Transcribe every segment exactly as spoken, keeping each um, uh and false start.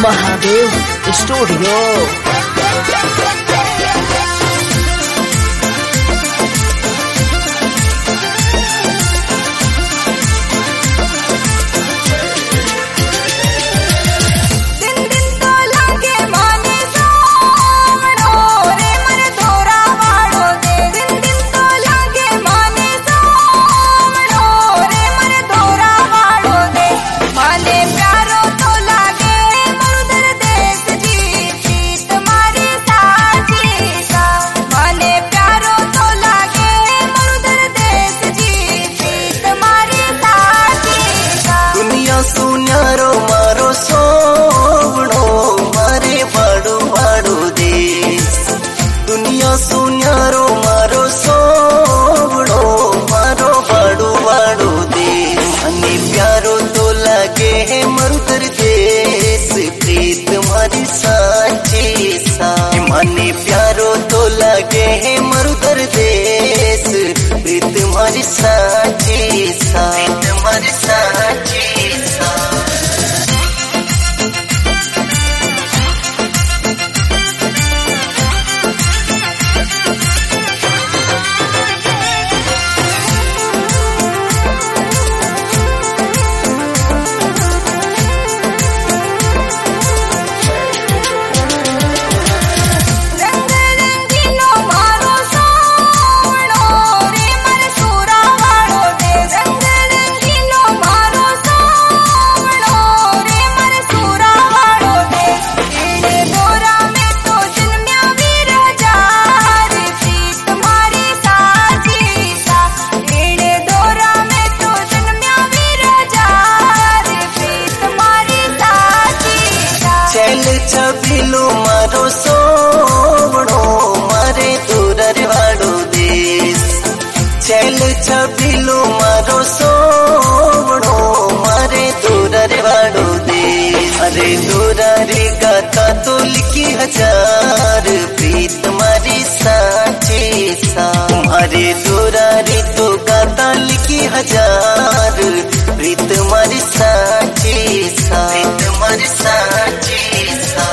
Mahadev studio. सुन्यारो मारो सोवड़ो मारे बाड़ो बाड़ो देश, दुनिया सुन्यारो मारो सोवड़ो मारो बाड़ो बाड़ो देश। मने प्यारो तो लागे है मरुदर देश, प्रीत मारी साची सा। मने प्यारो तो लागे है मरुदर देश, प्रीत मारी साची सा, प्रीत मारी साची सा। छबिलो मारो सोवड़ो मारे दूरर वाड़ो देश, चल छबिलो मारो सोवड़ो मारे दूरर वाड़ो देश। अरे दूरारी गाता तो लिखी हजार, प्रीत मारी साची सा। तुम्हारे दूरारी तो गाता लिखी हजार, प्रीत मारी साची सा, प्रीत मारी साची सा।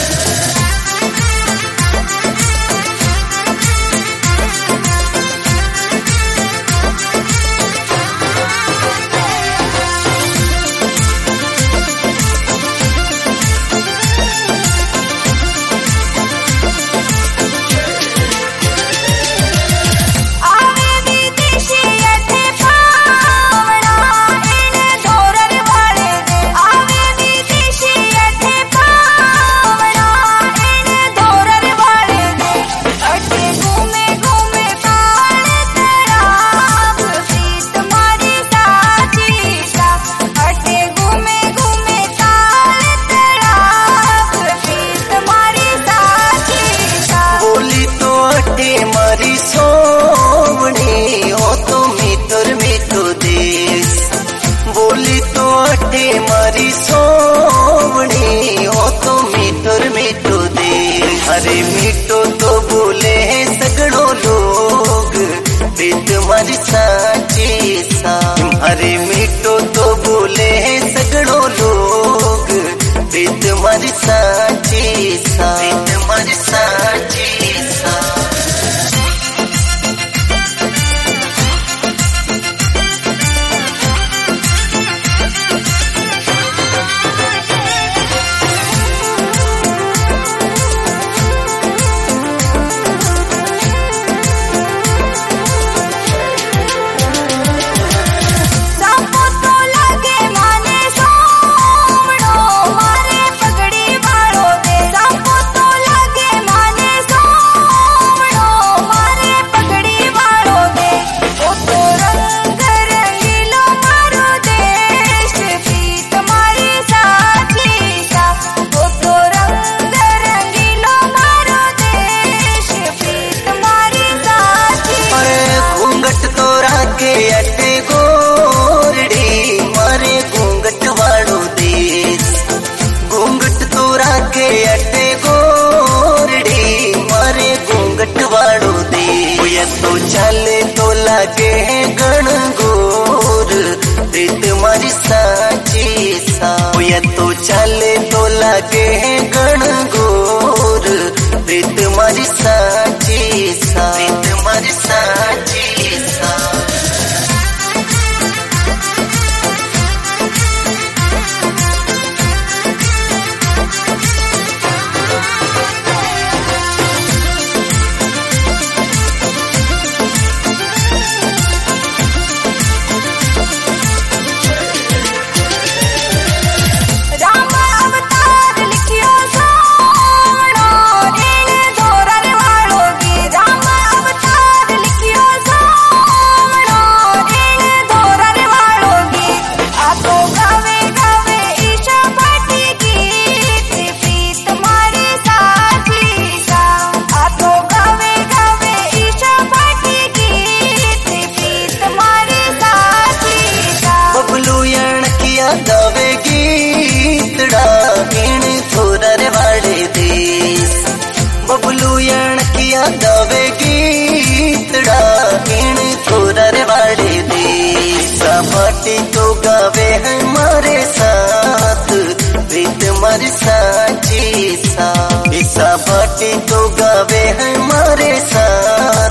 मारी सोवड़ी हो तो मीठर मीठो देश, बोली तो अटे मारी सोवड़ी हो तो मीठर मीठो देश। अरे मीठो तो बोले हैं सगड़ो लोग, प्रीत मारी साची सा। अरे मीठो तो बोले हैं सगड़ो लोग, प्रीत मारी साची सा, प्रीत मारी साची सा। अटे गोरड़ी मारे घूंघट वाड़ो देश, घूंघट तो राखे अटे गोरड़ी मारे घूंघट वाड़ो देश। ये तो चले तो लागे गण गोर, प्रीत मारी साची सा। ये तो चले तो लागे बाटे तो गावे हमारे साथ।